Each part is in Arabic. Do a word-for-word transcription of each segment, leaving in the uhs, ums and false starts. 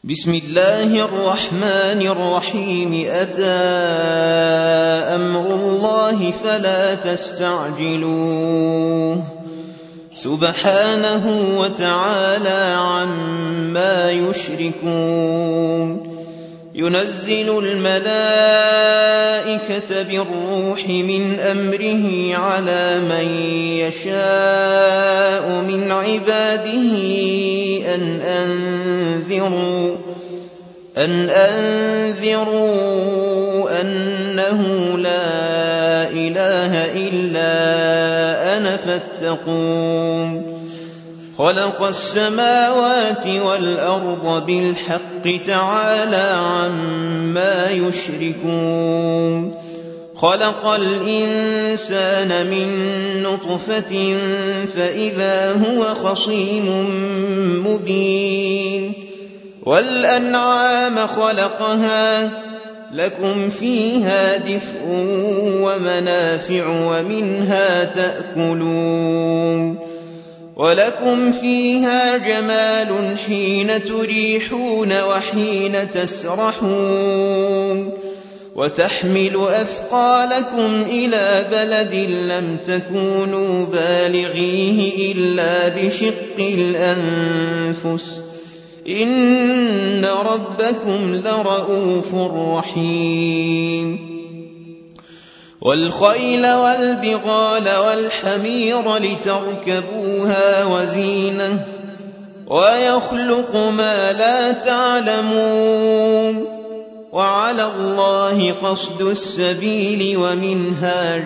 بسم الله الرحمن الرحيم أتى أمر الله فلا تستعجلوه سبحانه وتعالى عما يشركون ينزل الملائكة بالروح من أمره على من يشاء من عباده أن أنذروا أن أنذروا أنه لا إله إلا أنا فاتقون خلق السماوات والأرض بالحق تعالى عما يشركون خلق الإنسان من نطفة فإذا هو خصيم مبين والأنعام خلقها لكم فيها دفء ومنافع ومنها تأكلون ولكم فيها جمال حين تريحون وحين تسرحون وتحمل أثقالكم إلى بلد لم تكونوا بالغيه إلا بشق الأنفس إن ربكم لرؤوف رحيم والخيل والبغال والحمير لتركبوها وزينة ويخلق ما لا تعلمون وعلى الله قصد السبيل ومنها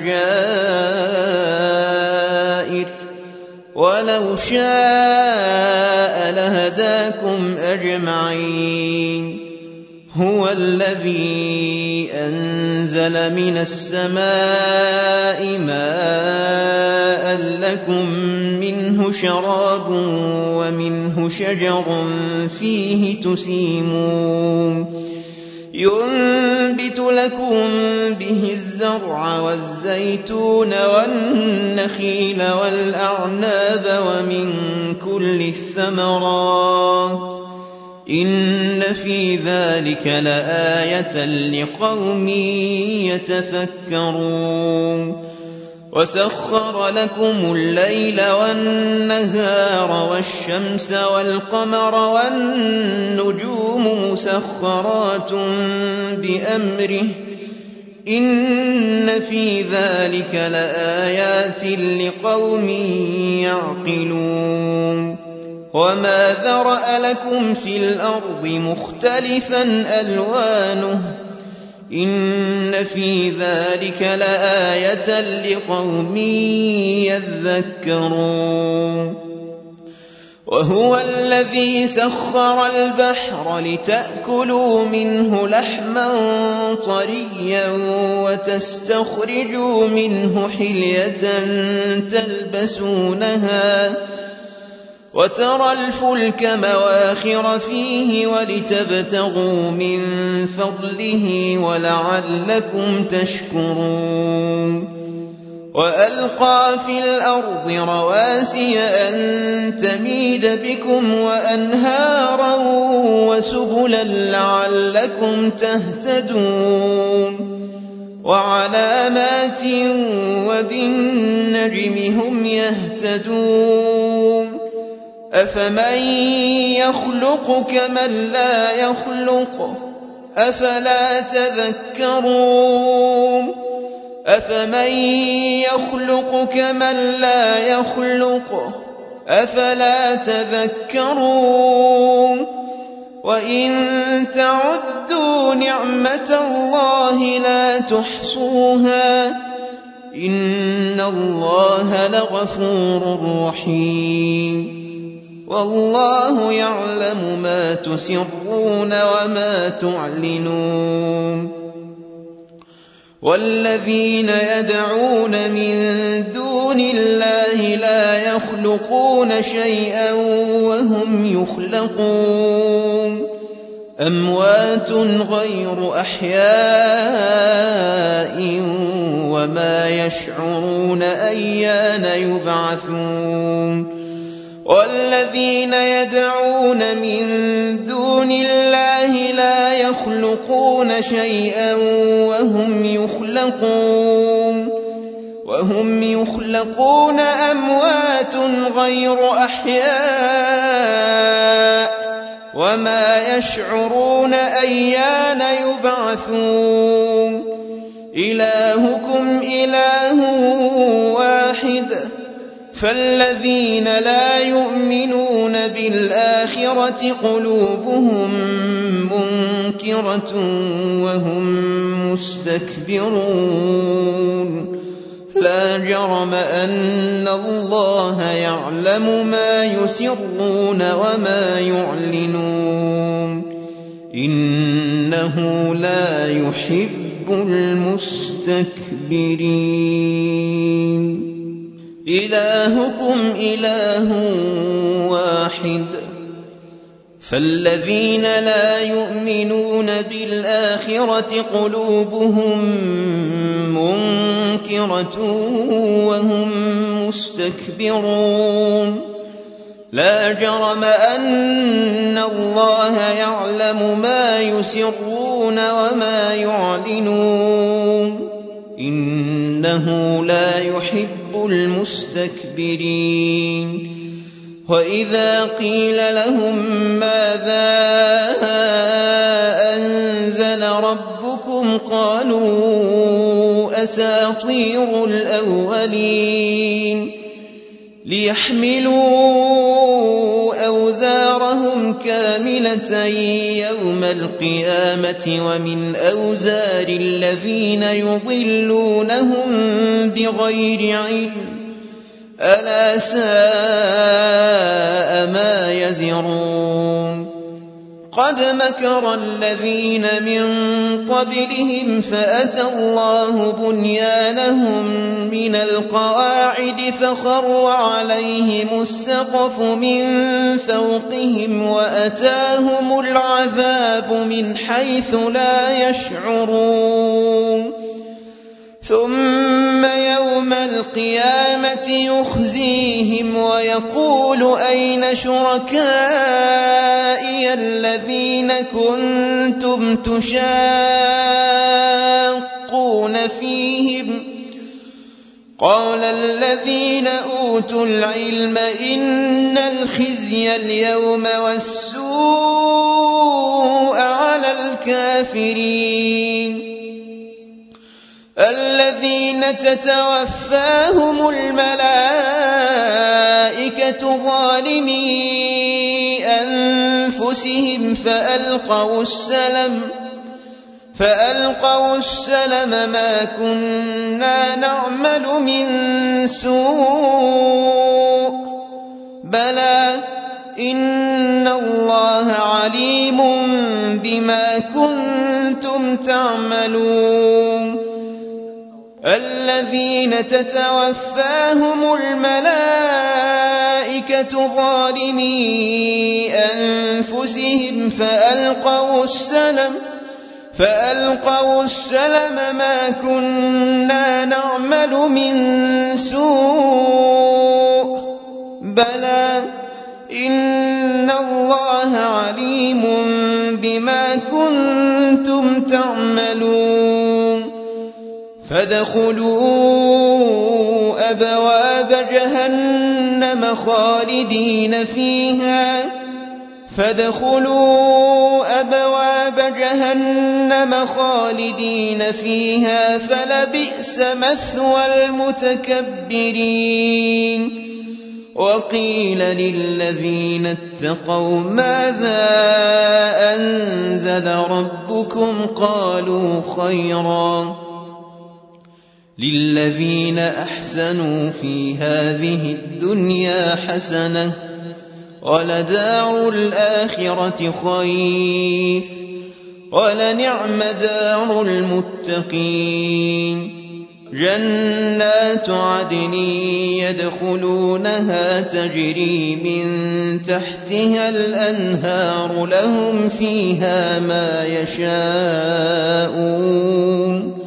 جائر ولو شاء لهداكم أجمعين هو الذي أنزل من السماء ماء لكم منه شراب ومنه شجر فيه تسيمون ينبت لكم به الزرع والزيتون والنخيل والأعناب ومن كل الثمرات إن في ذلك لآية لقوم يتفكرون وسخر لكم الليل والنهار والشمس والقمر والنجوم مسخرات بأمره إن في ذلك لآيات لقوم يعقلون وما ذرأ لكم في الأرض مختلفا ألوانه إن في ذلك لآية لقوم يذكرون وهو الذي سخر البحر لتأكلوا منه لحما طريا وتستخرجوا منه حلية تلبسونها وترى الفلك مواخر فيه ولتبتغوا من فضله ولعلكم تشكرون وألقى في الأرض رواسي أن تميد بكم وأنهارا وسبلا لعلكم تهتدون وعلامات وبالنجم هم يهتدون أفمن يخلق كمن لا يخلق أفلا تذكرون أفمن يخلق كمن لا يخلق أفلا تذكرون وإن تعدوا نعمة الله لا تحصوها إن الله لغفور رحيم والله يعلم ما تسرون وما تعلنون والذين يدعون من دون الله لا يخلقون شيئا وهم يخلقون أموات غير أحياء وما يشعرون أيان يبعثون والذين يدعون من دون الله لا يخلقون شيئا وهم يخلقون وهم يخلقون أموات غير أحياء وما يشعرون أيان يبعثون إلهكم إله واحد فالذين لا يؤمنون بالآخرة قلوبهم منكرة وهم مستكبرون لا جرم أن الله يعلم ما يسرون وما يعلنون إنه لا يحب المستكبرين إلهكم إله واحد فالذين لا يؤمنون بالآخرة قلوبهم منكرة وهم مستكبرون لا جرم أن الله يعلم ما يسرون وما يعلنون إنه لا يحب المستكبرين وإذا قيل لهم ماذا أنزل ربكم قالوا أساطير الأولين ليحملوا أوزارهم كاملة يوم القيامة ومن أوزار الذين يضلونهم بغير علم ألا ساء ما يزرون قد مكر الذين من قبلهم فأتى الله بنيانهم من القواعد فخر عليهم السقف من فوقهم وأتاهم العذاب من حيث لا يشعرون ثم يوم القيامة يخزيهم ويقول أين شركائي الذين كنتم تشاقون فيهم قال الذين أوتوا العلم إن الخزي اليوم والسوء على الكافرين الذين تتوفاهم الملائكة ظالمي أنفسهم فألقوا السلم فألقوا السلم ما كنا نعمل من سوء بلى إن الله عليم بما كنتم تعملون الذين تتوفاهم الملائكة ظالمي أنفسهم فألقوا السلم فألقوا السلم ما كنا نعمل من سوء بلى إن الله عليم بما كنتم تعملون فادخلوا أبواب جهنم خالدين فيها فادخلوا أبواب جهنم خالدين فيها فلبئس مثوى المتكبرين وقيل للذين اتقوا ماذا أنزل ربكم قالوا خيرا للذين أحسنوا في هذه الدنيا حسنة ولدار الآخرة خير ولنعم دار المتقين جنات عدن يدخلونها تجري من تحتها الأنهار لهم فيها ما يشاءون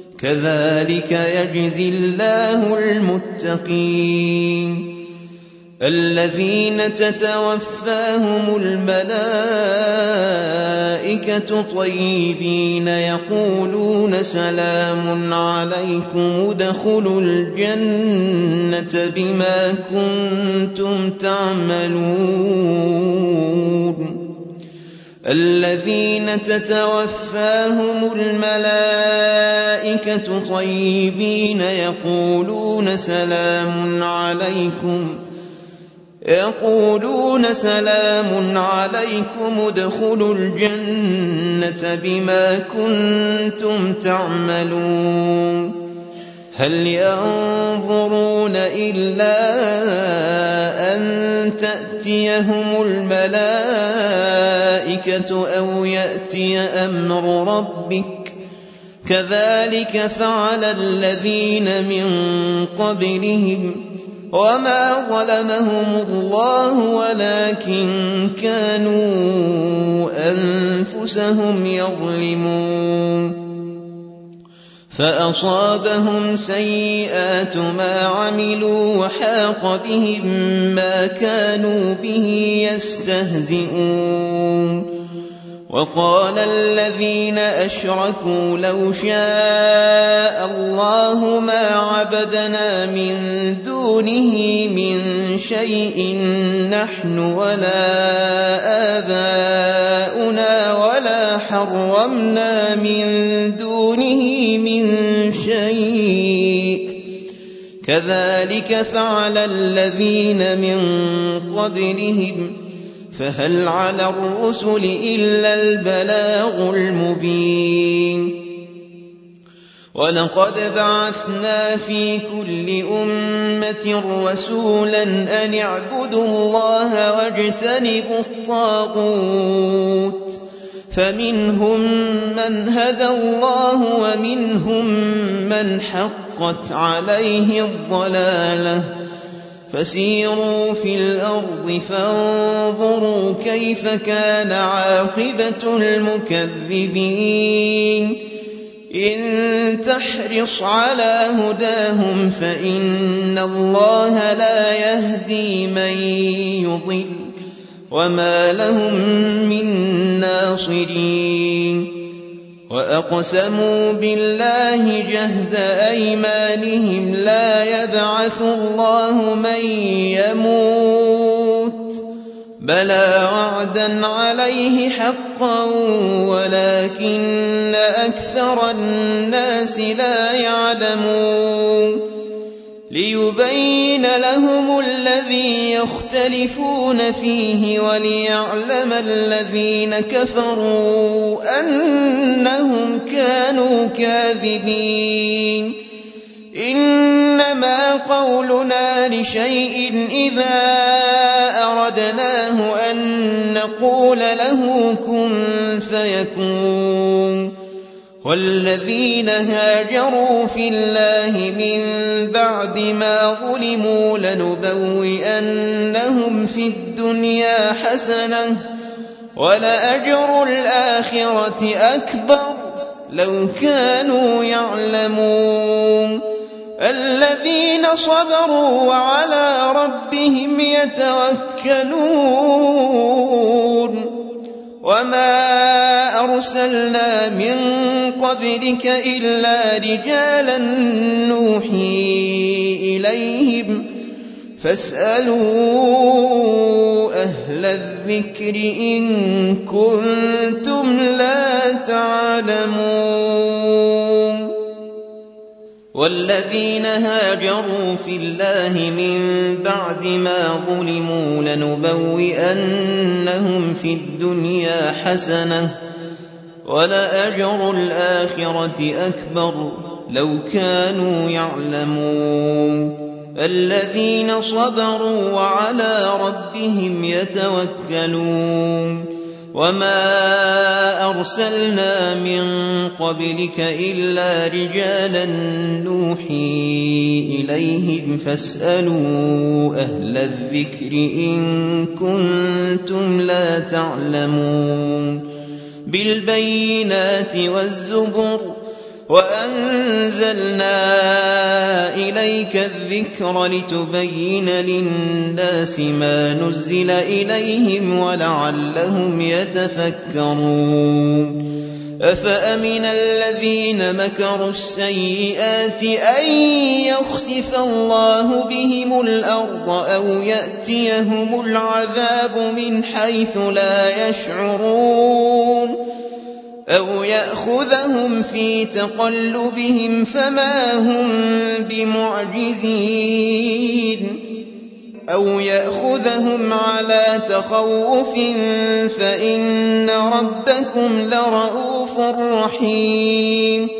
كذلك يجزي الله المتقين الذين تتوفاهم الملائكة طيبين يقولون سلام عليكم ادخلوا الجنة بما كنتم تعملون الذين تتوفاهم الملائكة طيبين يقولون سلام عليكم يقولون سلام عليكم ادخلوا الجنة بما كنتم تعملون هل ينظرون إلا أن تأتيهم الملائكة أو يأتي أمر ربك كذلك فعل الذين من قبلهم وما ظلمهم الله ولكن كانوا أنفسهم يظلمون فأصابهم سيئات ما عملوا وحاق بهم ما كانوا به يستهزئون وقال الذين أشركوا لو شاء الله ما عبدنا من دونه من شيء نحن ولا آباؤنا ولا حرمنا من دونه من شيء كذلك فعل الذين من قبلهم فهل على الرسل إلا البلاغ المبين ولقد بعثنا في كل أمة رسولا أن اعبدوا الله واجتنبوا الطاغوت فمنهم من هدى الله ومنهم من حقت عليه الضلالة فسيروا في الأرض فانظروا كيف كان عاقبة المكذبين إن تحرص على هداهم فإن الله لا يهدي من يضل وما لهم من ناصرين وأقسموا بالله جهد أيمانهم لا يبعث الله من يموت بلى وعدا عليه حقا ولكن أكثر الناس لا يعلمون ليبين لهم الذي يختلفون فيه وليعلم الذين كفروا أنهم كانوا كاذبين إنما قولنا لشيء إذا أردناه أن نقول له كن فيكون والذين هاجروا في الله من بعد ما ظلموا لنبوئنهم في الدنيا حسنة ولأجر الآخرة أكبر لو كانوا يعلمون الذين صبروا وعلى ربهم يتوكلون وما أرسلنا من قبلك إلا رجالا نوحي إليهم فاسألوا أهل الذكر إن كنتم لا تعلمون والذين هاجروا في الله من بعد ما ظلموا لنبوئنهم في الدنيا حسنة ولأجر الآخرة أكبر لو كانوا يعلمون الذين صبروا وعلى ربهم يتوكلون وما أرسلنا من قبلك إلا رجالا نوحي إليهم فاسألوا أهل الذكر إن كنتم لا تعلمون بالبينات والزبر وأنزلنا إليك الذكر لتبين للناس ما نزل إليهم ولعلهم يتفكرون أفأمن الذين مكروا السيئات أن يخسف الله بهم الأرض أو يأتيهم العذاب من حيث لا يشعرون أو يأخذهم في تقلبهم فما هم بمعجزين أو يأخذهم على تخوف فإن ربكم لرؤوف رحيم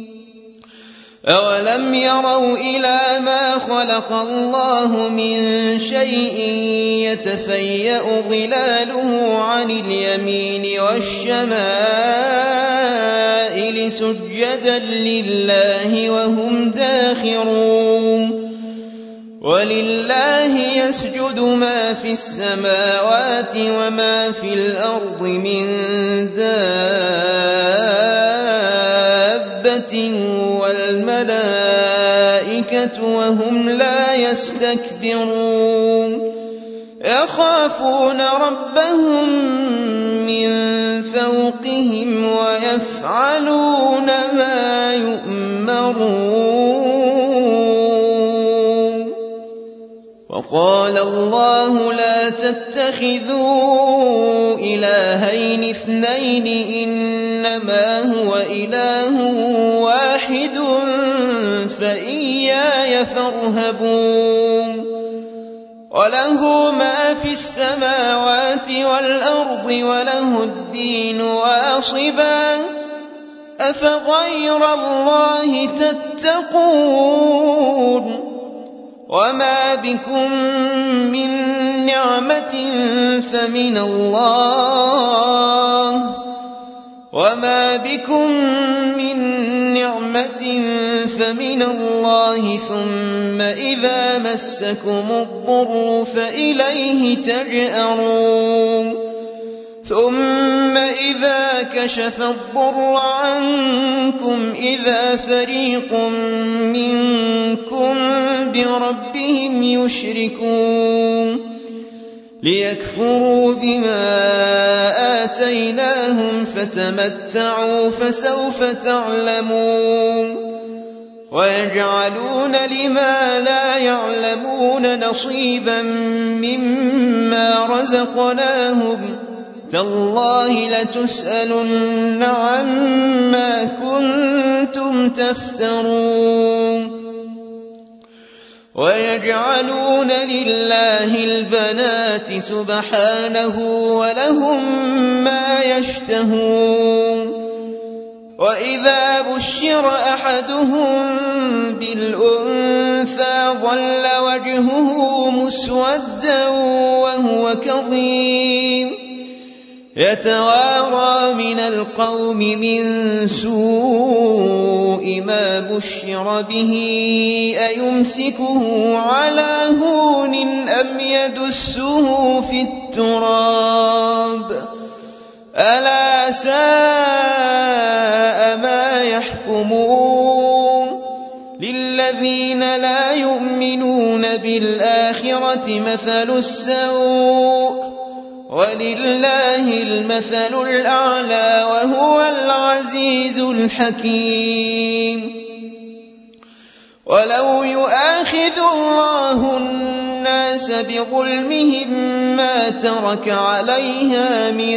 أولم يروا إلى ما خلق الله من شيء يتفيأ ظلاله عن اليمين والشمائل سجدا لله وهم داخرون ولله يسجد ما في السماوات وما في الأرض من دابة والملائكة وهم لا يستكبرون يخافون ربهم من فوقهم ويفعلون ما يؤمرون وقال الله لا تتخذوا إلهين اثنين إنما هو إله واحد فإياي فارهبون وله ما في السماوات والأرض وله الدين واصبا أفغير الله تتقون وما بكم من نعمة فمن الله وما بكم من نعمة فمن الله ثم إذا مسكم الضر فإليه تجأرون ثم إذا كشف الضر عنكم إذا فريق منكم بربهم يشركون ليكفروا بما آتيناهم فتمتعوا فسوف تعلمون ويجعلون لما لا يعلمون نصيبا مما رزقناهم تالله لتسألن عما كنتم تفترون ويجعلون لله البنات سبحانه ولهم ما يشتهون وإذا بشر أحدهم بالأنثى ظل وجهه مسودا وهو كظيم يتوارى من القوم من سوء ما بشر به أيمسكه على هون أم يدسه في التراب ألا ساء ما يحكمون للذين لا يؤمنون بالآخرة مثل السوء ولله المثل الأعلى وهو العزيز الحكيم ولو يؤاخذ الله الناس بظلمهم ما ترك عليها من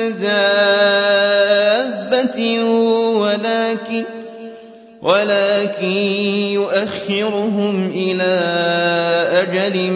دابة ولكن ولكن يؤخرهم إلى أجل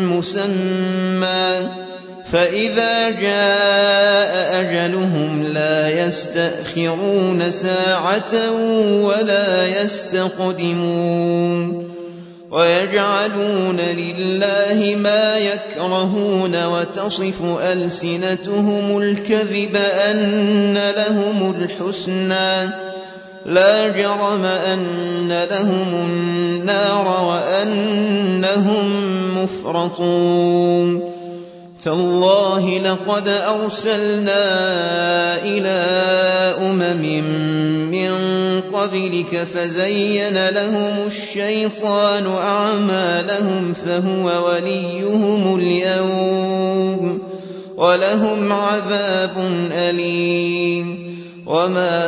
مسمى فإذا جاء أجلهم لا يستأخرون ساعة ولا يستقدمون ويجعلون لله ما يكرهون وتصف ألسنتهم الكذب أن لهم الحسنى لا جرم أن لهم النار وأنهم مفرطون تالله لقد أرسلنا إلى أمم من قبلك فزين لهم الشيطان أعمالهم فهو وليهم اليوم ولهم عذاب أليم وما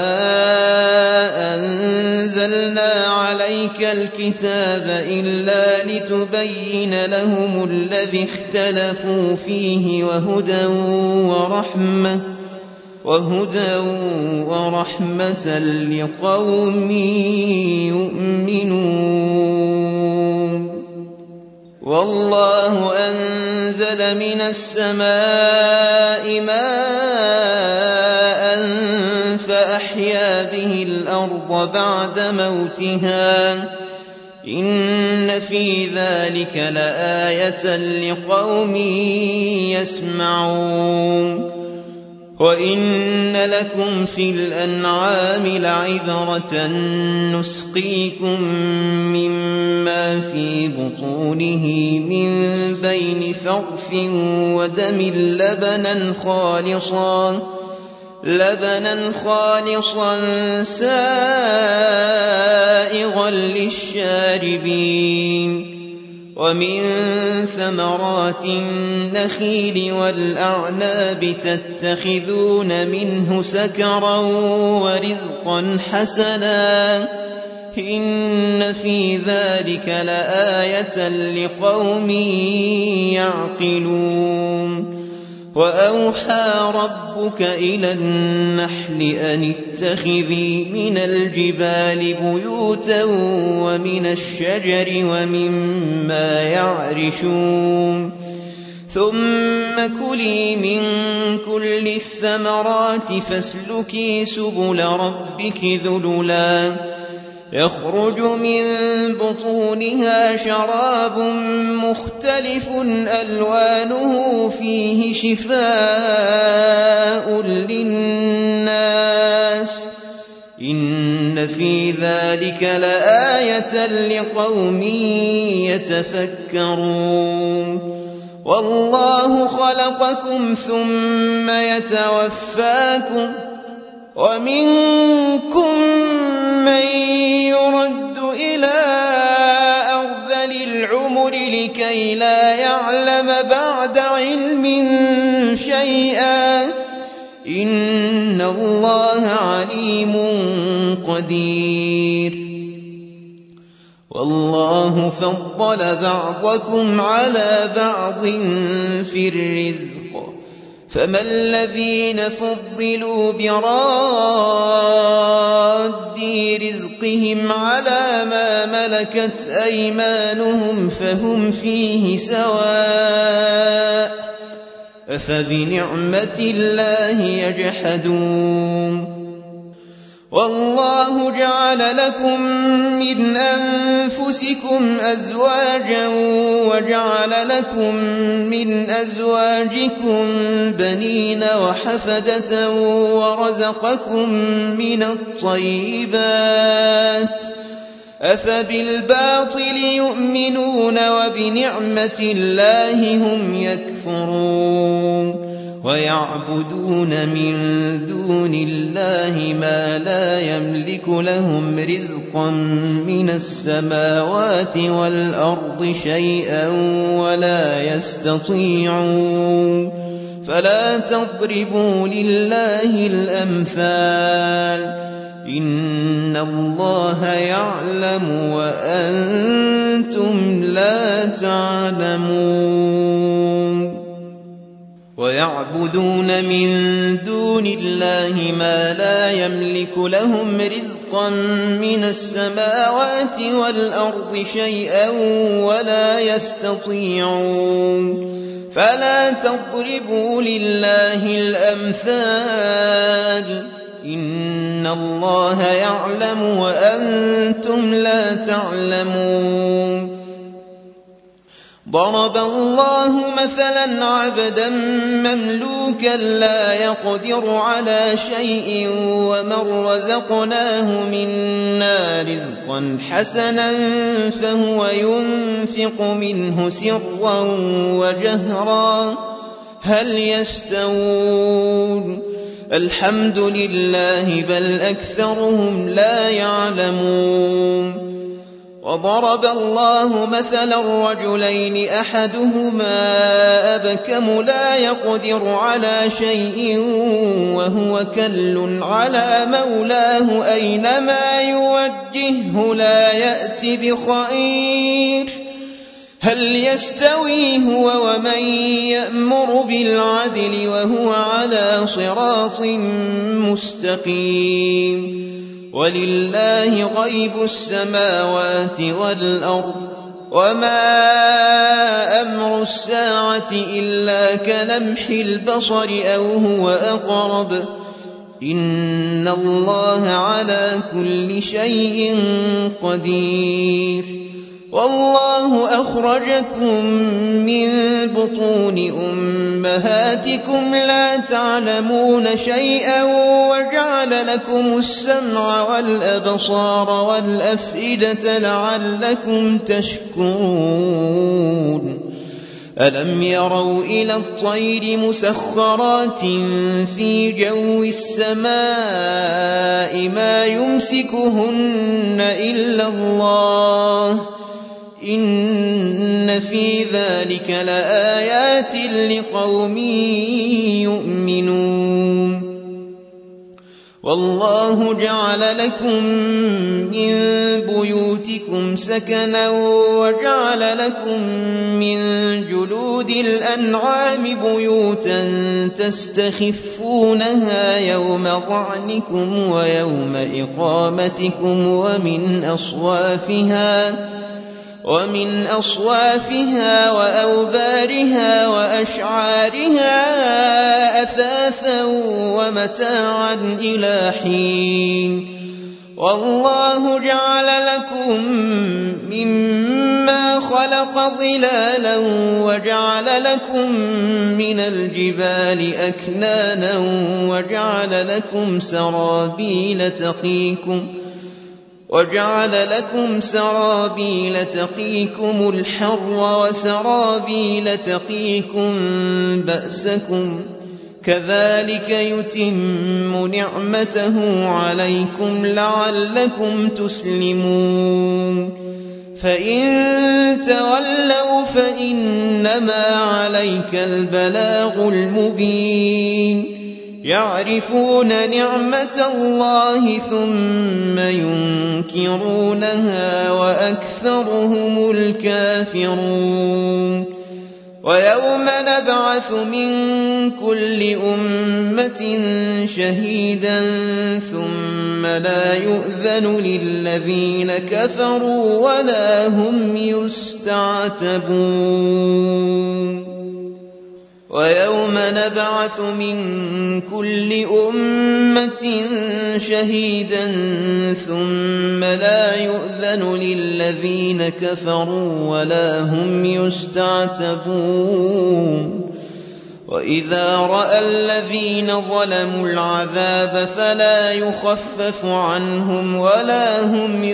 أنزلنا عليك الكتاب إلا لتبين لهم الذي اختلفوا فيه وهدى ورحمة وهدى ورحمة لقوم يؤمنون والله أنزل من السماء ماء فأحيا به الأرض بعد موتها إن في ذلك لآية لقوم يسمعون وإن لكم في الأنعام لعبرة نسقيكم مما في بطونه من بين فرث ودم لبنا خالصا لبنا خالصا سائغا للشاربين ومن ثمرات النخيل والأعناب تتخذون منه سكرا ورزقا حسنا إن في ذلك لآية لقوم يعقلون وأوحى ربك إلى النحل أن اتخذي من الجبال بيوتا ومن الشجر ومما يعرشون ثم كلي من كل الثمرات فاسلكي سبل ربك ذللا يخرج من بطونها شراب مختلف ألوانه فيه شفاء للناس إن في ذلك لآية لقوم يتفكرون والله خلقكم ثم يتوفاكم ومنكم من يرد إلى أرذل العمر لكي لا يعلم بعد علم شيئا إن الله عليم قدير والله فضل بعضكم على بعض في الرزق فما الذين فضلوا براد رزقهم على ما ملكت أيمانهم فهم فيه سواء أفبنعمة الله يجحدون والله جعل لكم من أنفسكم أزواجا وجعل لكم من أزواجكم بنين وحفدة ورزقكم من الطيبات أفبالباطل يؤمنون وبنعمة الله هم يكفرون ويعبدون من دون الله ما لا يملك لهم رزقا من السماوات والأرض شيئا ولا يستطيعون فلا تضربوا لله الأمثال إن الله يعلم وأنتم لا تعلمون ويعبدون من دون الله ما لا يملك لهم رزقا من السماوات والأرض شيئا ولا يستطيعون فلا تضربوا لله الأمثال إن الله يعلم وأنتم لا تعلمون ضرب الله مثلا عبدا مملوكا لا يقدر على شيء ومن رزقناه منا رزقا حسنا فهو ينفق منه سرا وجهرا هل يستوون الحمد لله بل أكثرهم لا يعلمون وضرب الله مثلا رجلين أحدهما أبكم لا يقدر على شيء وهو كل على مولاه أينما يوجهه لا يأت بخير هل يستوي هو ومن يأمر بالعدل وهو على صراط مستقيم ولله غيب السماوات والأرض وما أمر الساعة إلا كلمح البصر أو هو أقرب إن الله على كل شيء قدير والله أخرجكم من بطون أمهاتكم لا تعلمون شيئا وجعل لكم السمع والأبصار والأفئدة لعلكم تشكرون ألم يروا إلى الطير مسخرات في جو السماء ما يمسكهن إلا الله إن في ذلك لآيات لقوم يؤمنون والله جعل لكم من بيوتكم سكنا وجعل لكم من جلود الأنعام بيوتا تستخفونها يوم ظعنكم ويوم إقامتكم ومن أصوافها ومن أصوافها وأوبارها وأشعارها أثاثا ومتاعا إلى حين والله جعل لكم مما خلق ظلالا وجعل لكم من الجبال أكنانا وجعل لكم سرابيل تقيكم وجعل لكم سرابيل تقيكم الحر وسرابيل تقيكم بأسكم كذلك يتم نعمته عليكم لعلكم تسلمون فإن تولوا فإنما عليك البلاغ المبين يعرفون نعمة الله ثم ينكرونها وأكثرهم الكافرون ويوم نبعث من كل أمة شهيدا ثم لا يؤذن للذين كفروا ولا هم يستعتبون ويوم نبعث من كل أمة شهيدا ثم لا يؤذن للذين كفروا ولا هم يستعتبون وإذا رأى الذين ظلموا العذاب فلا يخفف عنهم ولا هم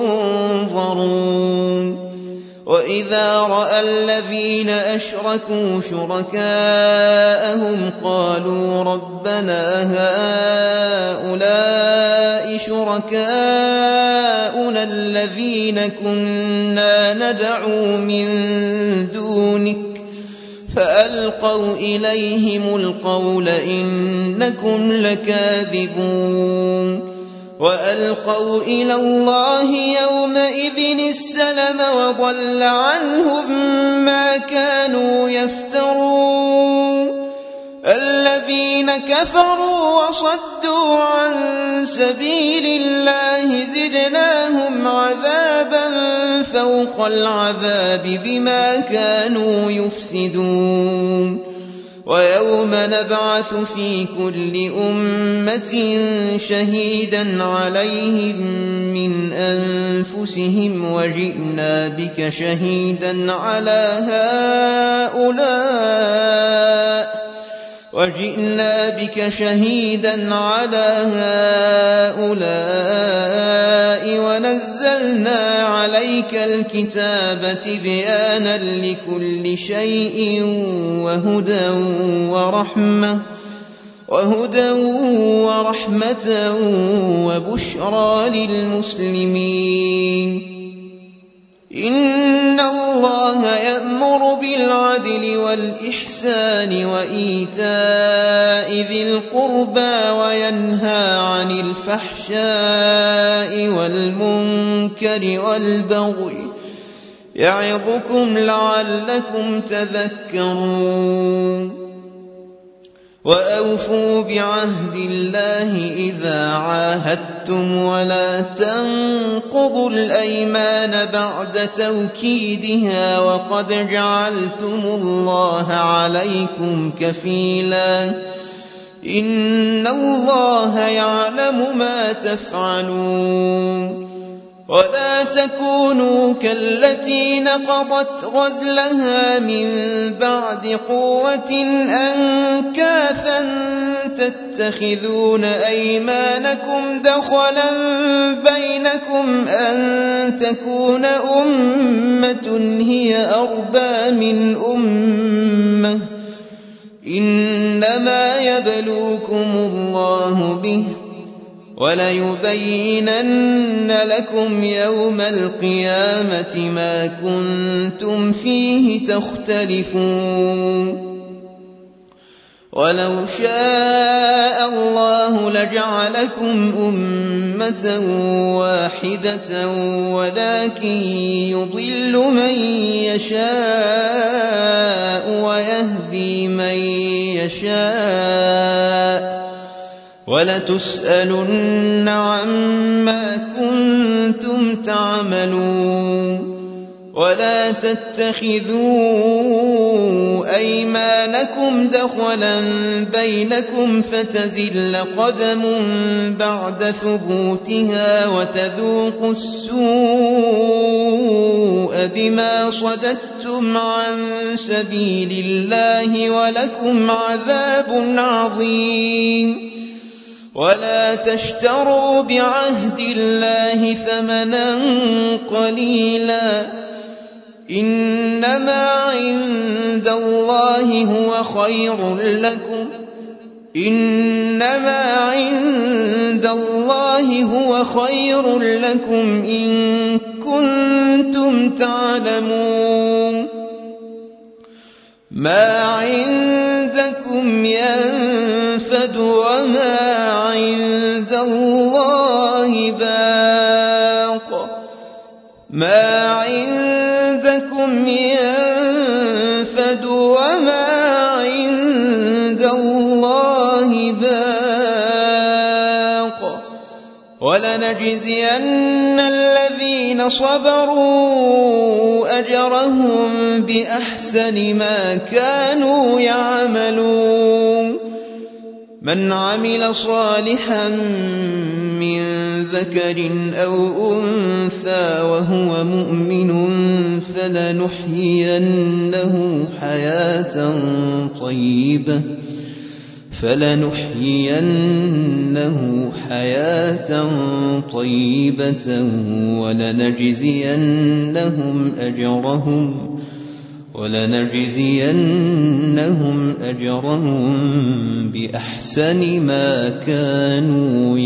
ينظرون وإذا رأى الذين أشركوا شركاءهم قالوا ربنا هؤلاء شركاؤنا الذين كنا ندعو من دونك فألقوا إليهم القول إنكم لكاذبون وألقوا إلى الله يومئذ السلم وضل عنهم ما كانوا يفترون الذين كفروا وصدوا عن سبيل الله زدناهم عذابا فوق العذاب بما كانوا يفسدون ويوم نبعث في كل أمة شهيدا عليهم من أنفسهم وجئنا بك شهيدا على هؤلاء وجئنا بك شهيدا على هؤلاء ونزلنا عليك الكتاب تبيانا لكل شيء وهدى ورحمة وهدى ورحمة وبشرى للمسلمين. إن الله يأمر بالعدل والإحسان وإيتاء ذي القربى وينهى عن الفحشاء والمنكر والبغي يعظكم لعلكم تذكرون. وأوفوا بعهد الله إذا عاهدتم ولا تنقضوا الأيمان بعد توكيدها وقد جعلتم الله عليكم كفيلا إن الله يعلم ما تفعلون. ولا تكونوا كالتي نقضت غزلها من بعد قوة أنكاثا تتخذون أيمانكم دخلا بينكم أن تكون أمة هي أربى من أمة إنما يبلوكم الله به وليبينن لكم يوم القيامة ما كنتم فيه تختلفون. ولو شاء الله لجعلكم أمة واحدة ولكن يضل من يشاء ويهدي من يشاء ولتسألن عما كنتم تعملون. ولا تتخذوا أيمانكم دخلا بينكم فتزل قدم بعد ثبوتها وتذوقوا السوء بما صددتم عن سبيل الله ولكم عذاب عظيم. ولا تشتروا بعهد الله ثمنا قليلا إنما عند الله هو خير لكم إنما عند الله هو خير لكم إن كنتم تعلمون. ما عندكم ينفد وما عند الله باق ما عندكم ينفد وما عند الله باق ولنجزين الذين صبروا أجرهم بأحسن ما كانوا يعملون. من عمل صالحا من ذكر أو أنثى وهو مؤمن فلنحيينه حياة طيبة فلنحيينه حياة طيبة ولنجزينهم أجرهم ولنجزينهم أجرهم بأحسن ما كانوا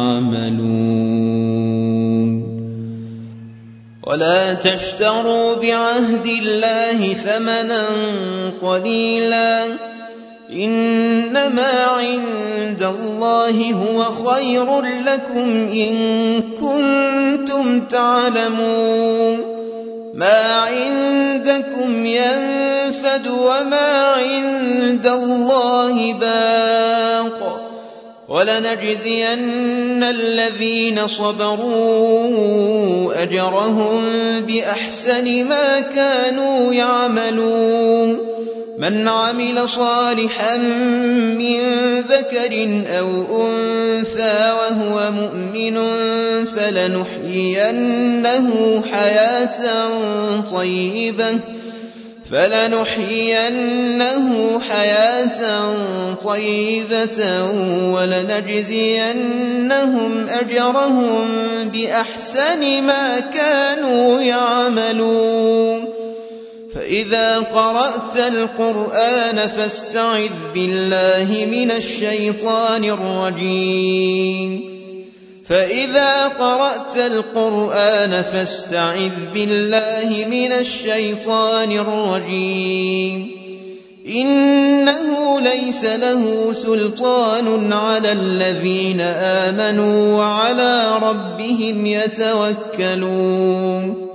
يعملون. ولا تشتروا بعهد الله ثمنا قليلا إنما عند الله هو خير لكم إن كنتم تعلمون. ما عندكم ينفد وما عند الله باق ولنجزين الذين صبروا أجرهم بأحسن ما كانوا يعملون. من عمل صالحا من ذكر أو أنثى وهو مؤمن فلنحيينه حياة طيبة فلنحيينه حياة طيبة ولنجزينهم أجرهم بأحسن ما كانوا يعملون فإذا قرأت القرآن فاستعذ بالله من الشيطان الرجيم فإذا قرأت القرآن فاستعذ بالله من الشيطان الرجيم إنه ليس له سلطان على الذين آمنوا وعلى ربهم يتوكلون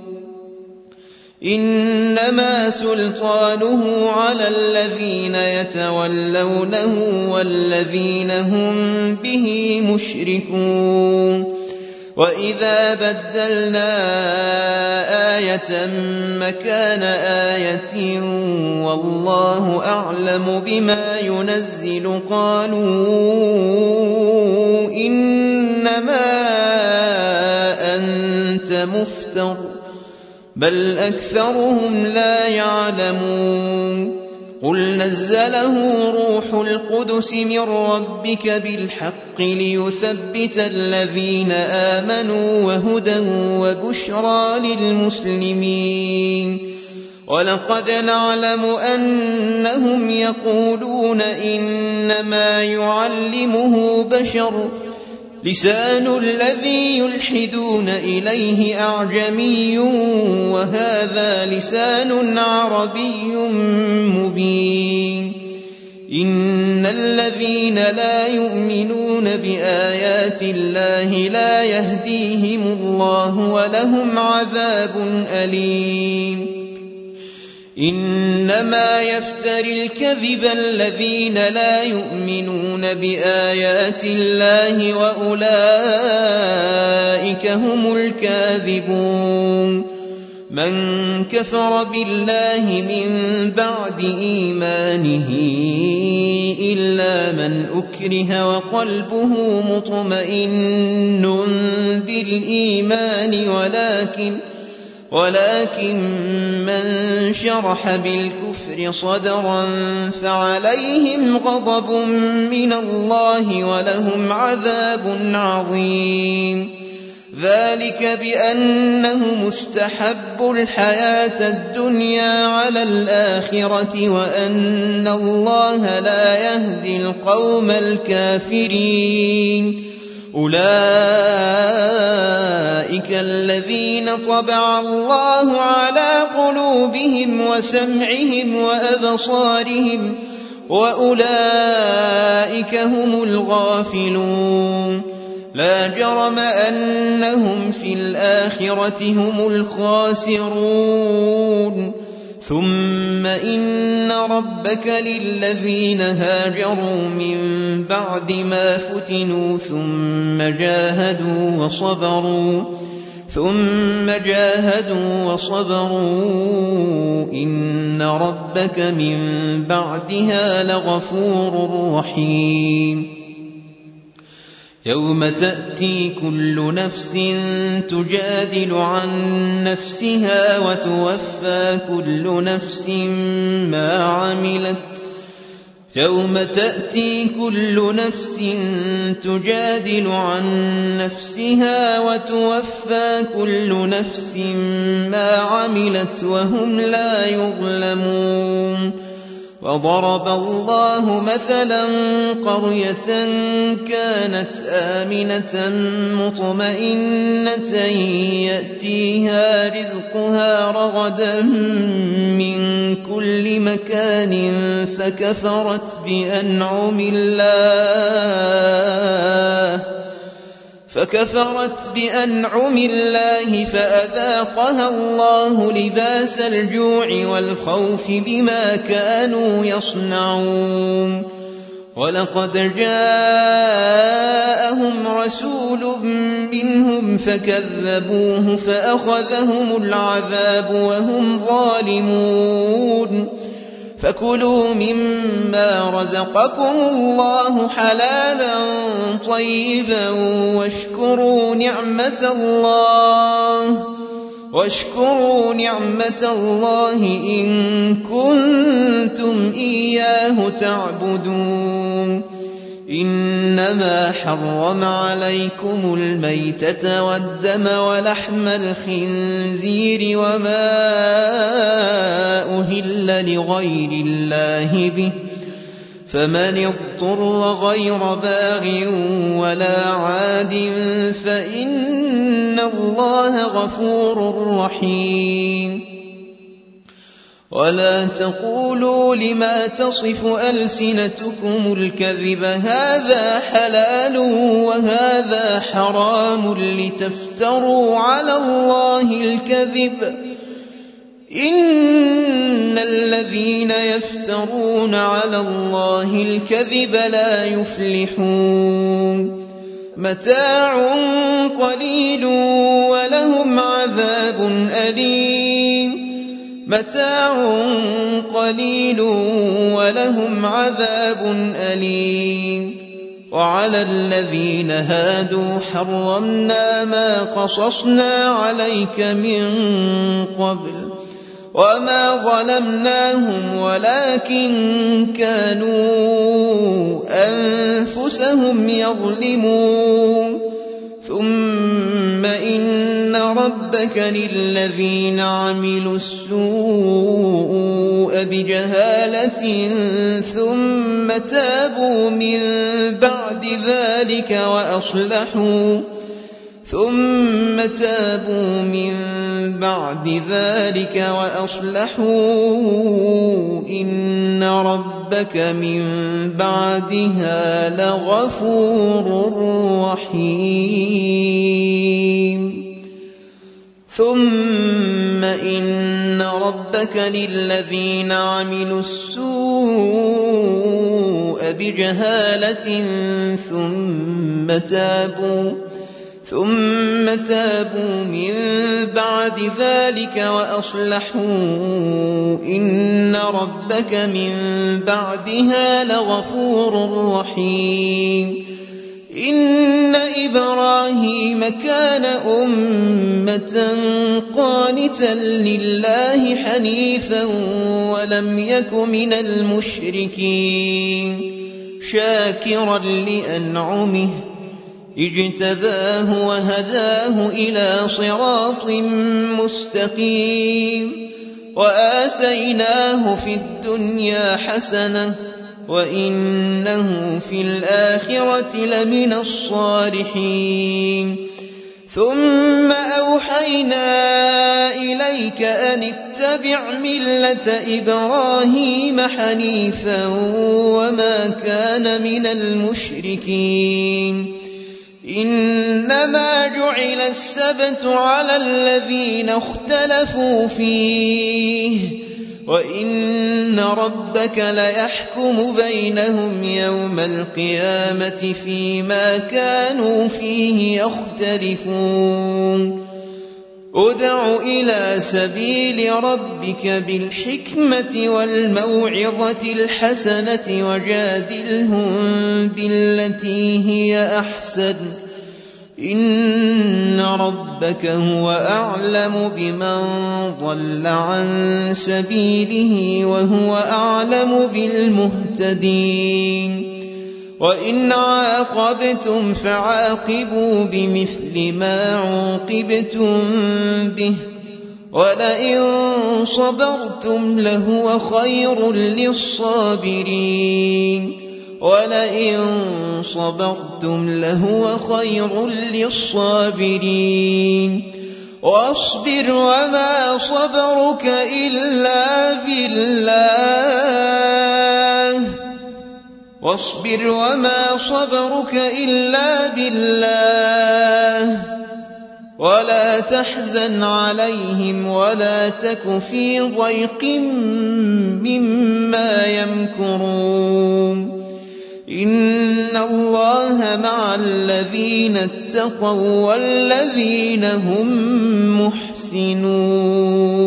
إنما سلطانه على الذين يتولونه والذين هم به مشركون وإذا بدلنا آية مكان آية والله أعلم بما ينزل قالوا إنما أنت مفتر بل أكثرهم لا يعلمون قل نزله روح القدس من ربك بالحق ليثبت الذين آمنوا وهدى وبشرى للمسلمين ولقد نعلم أنهم يقولون إنما يعلمه بشر لسان الذي يلحدون إليه أعجمي وهذا لسان عربي مبين إن الذين لا يؤمنون بآيات الله لا يهديهم الله ولهم عذاب أليم إنما يفتري الكذب الذين لا يؤمنون بآيات الله وأولئك هم الكاذبون من كفر بالله من بعد إيمانه إلا من أكره وقلبه مطمئن بالإيمان ولكن ولكن من شرح بالكفر صدرا فعليهم غضب من الله ولهم عذاب عظيم ذلك بأنهم استحبوا الحياة الدنيا على الآخرة وأن الله لا يهدي القوم الكافرين أولئك الذين طبع الله على قلوبهم وسمعهم وأبصارهم وأولئك هم الغافلون لا جرم أنهم في الآخرة هم الخاسرون ثم إن ربك للذين هاجروا من بعد ما فتنوا ثم جاهدوا وصبروا ثم جاهدوا وصبروا إن ربك من بعدها لغفور رحيم يوم تأتي كل نفس تجادل عن نفسها وتوفى كل نفس ما عملت يوم تأتي كل نفس تجادل عن نفسها وتوفى كل نفس ما عملت وهم لا يظلمون وضرب الله مثلا قرية كانت آمنة مطمئنة يأتيها رزقها رغدا من كل مكان فكفرت بأنعم الله فكفرت بأنعم الله فأذاقها الله لباس الجوع والخوف بما كانوا يصنعون ولقد جاءهم رسول منهم فكذبوه فأخذهم العذاب وهم ظالمون فكلوا مما رزقكم الله حلالا طيبا واشكروا نعمة الله واشكروا نعمة الله إن كنتم إياه تعبدون إنما حرم عليكم الميتة والدم ولحم الخنزير وما أهل لغير الله به فمن اضطر غير باغ ولا عاد فإن الله غفور رحيم ولا تقولوا لما تصف ألسنتكم الكذب هذا حلال وهذا حرام لتفتروا على الله الكذب إن الذين يفترون على الله الكذب لا يفلحون متاع قليل ولهم عذاب أليم متاع قليل ولهم عذاب أليم وعلى الذين هادوا حرمنا ما قصصنا عليك من قبل وما ظلمناهم ولكن كانوا أنفسهم يظلمون ثم إن ربك للذين عملوا السوء بجهالة ثم تابوا من بعد ذلك وأصلحوا ثم تابوا من بعد ذلك وأصلحوا إن ربك من بعدها لغفور رحيم ثم إن ربك للذين عملوا السوء بجهالة ثم تابوا ثم تابوا من بعد ذلك وأصلحوا إن ربك من بعدها لغفور رحيم إن إبراهيم كان أمة قانتا لله حنيفا ولم يك من المشركين شاكرا لأنعمه اجتباه وهداه إلى صراط مستقيم وآتيناه في الدنيا حسنة وإنه في الآخرة لمن الصالحين ثم أوحينا إليك أن اتبع ملة إبراهيم حنيفا وما كان من المشركين إنما جعل السبت على الذين اختلفوا فيه وإن ربك ليحكم بينهم يوم القيامة فيما كانوا فيه يختلفون ادع إلى سبيل ربك بالحكمة والموعظة الحسنة وجادلهم بالتي هي أحسن إن ربك هو أعلم بمن ضل عن سبيله وهو أعلم بالمهتدين وإن عاقبتم فعاقبوا بمثل ما عوقبتم به ولئن صبرتم لهو خير للصابرين ولئن صبرتم لهو خير للصابرين واصبر وما صبرك إلا بالله واصبر وما صبرك إلا بالله ولا تحزن عليهم ولا تك في ضيق مما يمكرون إن الله مع الذين اتقوا والذين هم محسنون